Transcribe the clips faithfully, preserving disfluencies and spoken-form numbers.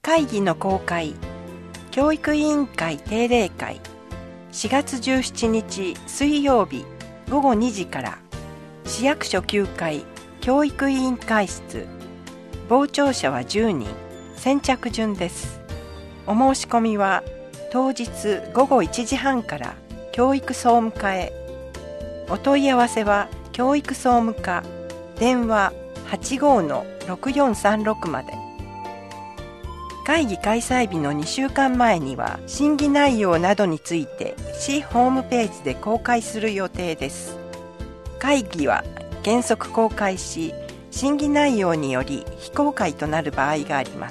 会議の公開、教育委員会定例会、しがつじゅうしちにち水曜日ごごにじから市役所きゅうかい教育委員会室、傍聴者はじゅうにん、先着順です。お申し込みは当日ごごいちじはんから教育総務課へ。お問い合わせは教育総務課電話 はちごーのろくよんさんろく まで。会議開催日のにしゅうかんまえには審議内容などについて市ホームページで公開する予定です。会議は原則公開し、審議内容により非公開となる場合があります。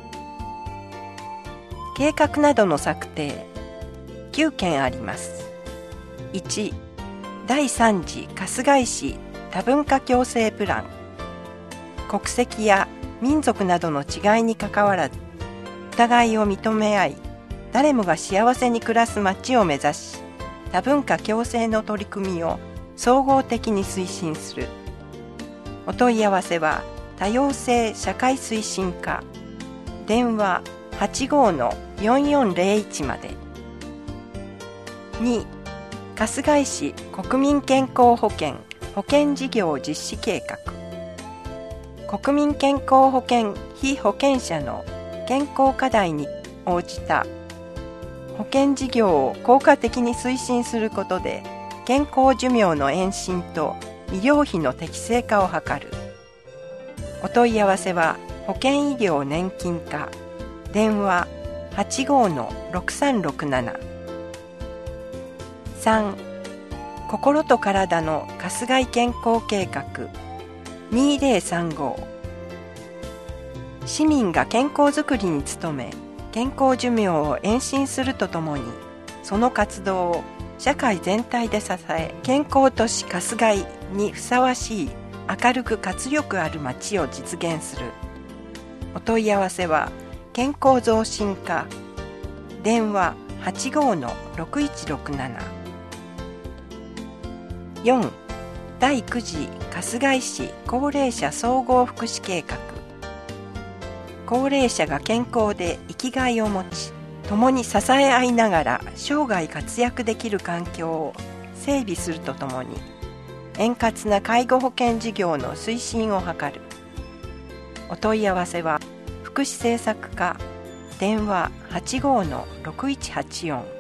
計画などの策定きゅうけんあります。いち、だいさん次春日井市多文化共生プラン。国籍や民族などの違いにかかわらず、お互いを認め合い、誰もが幸せに暮らす街を目指し、多文化共生の取り組みを総合的に推進する。お問い合わせは多様性社会推進課電話 はちごーのよんよんぜろいち まで。に、春日井市国民健康保険保険事業実施計画。国民健康保険被保険者の健康課題に応じた保険事業を効果的に推進することで、健康寿命の延伸と医療費の適正化を図る。お問い合わせは保険医療年金課電話 はちごーのろくさんろくなな。さん、心と体の春日井健康計画にせんさんじゅうご。市民が健康づくりに努め、健康寿命を延伸するとともに、その活動を社会全体で支え、健康都市春日井にふさわしい明るく活力ある街を実現する。お問い合わせは健康増進課電話 はちごーのろくいちろくなな。よん、だいく次春日井市高齢者総合福祉計画。高齢者が健康で生きがいを持ち、共に支え合いながら生涯活躍できる環境を整備するとともに、円滑な介護保険事業の推進を図る。お問い合わせは福祉政策課電話 はちごーのろくいちはちよん。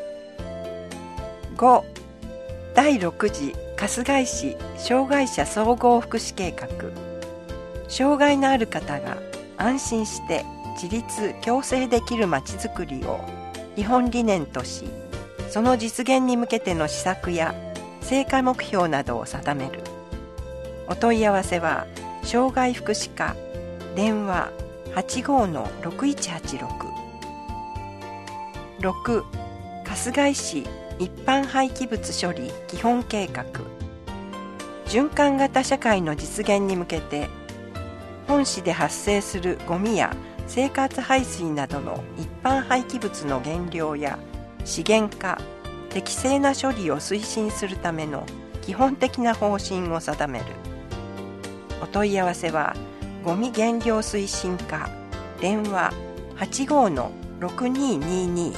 ご、だいろく次春日井市障害者総合福祉計画。障害のある方が安心して自立共生できるまちづくりを基本理念とし、その実現に向けての施策や成果目標などを定める。お問い合わせは障害福祉課電話 はちごーのろくいちはちろく。ろく、春日井市一般廃棄物処理基本計画。循環型社会の実現に向けて、本市で発生するゴミや生活排水などの一般廃棄物の減量や資源化、適正な処理を推進するための基本的な方針を定める。お問い合わせはゴミ減量推進課電話 はちごーのろくににに。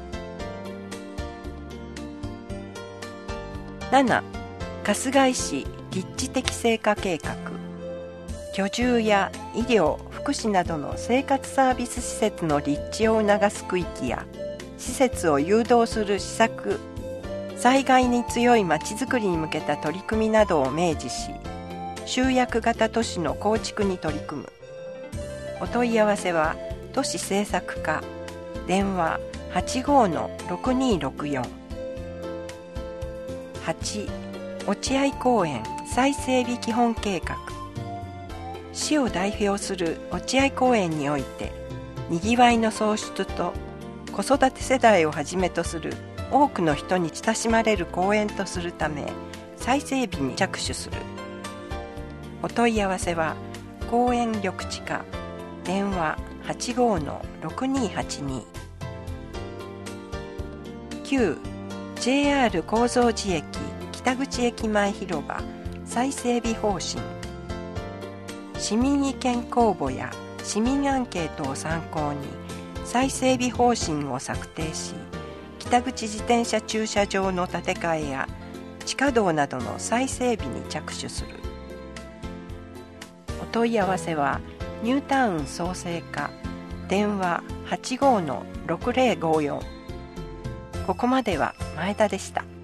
なな、春日井市立地適正化計画。居住や医療・福祉などの生活サービス施設の立地を促す区域や施設を誘導する施策、災害に強いまちづくりに向けた取り組みなどを明示し、集約型都市の構築に取り組む。お問い合わせは都市政策課電話 はちごーのろくにろくよん。はち、落合公園再整備基本計画。市を代表する落合公園において、にぎわいの創出と子育て世代をはじめとする多くの人に親しまれる公園とするため、再整備に着手する。お問い合わせは公園緑地課電話 はちごーのろくにはちに。きゅう、ジェイアール 構造寺駅北口駅前広場再整備方針。市民意見公募や市民アンケートを参考に再整備方針を策定し、北口自転車駐車場の建て替えや地下道などの再整備に着手する。お問い合わせはニュータウン創生課、電話 はちごーのろくぜろごよん。ここまでは前田でした。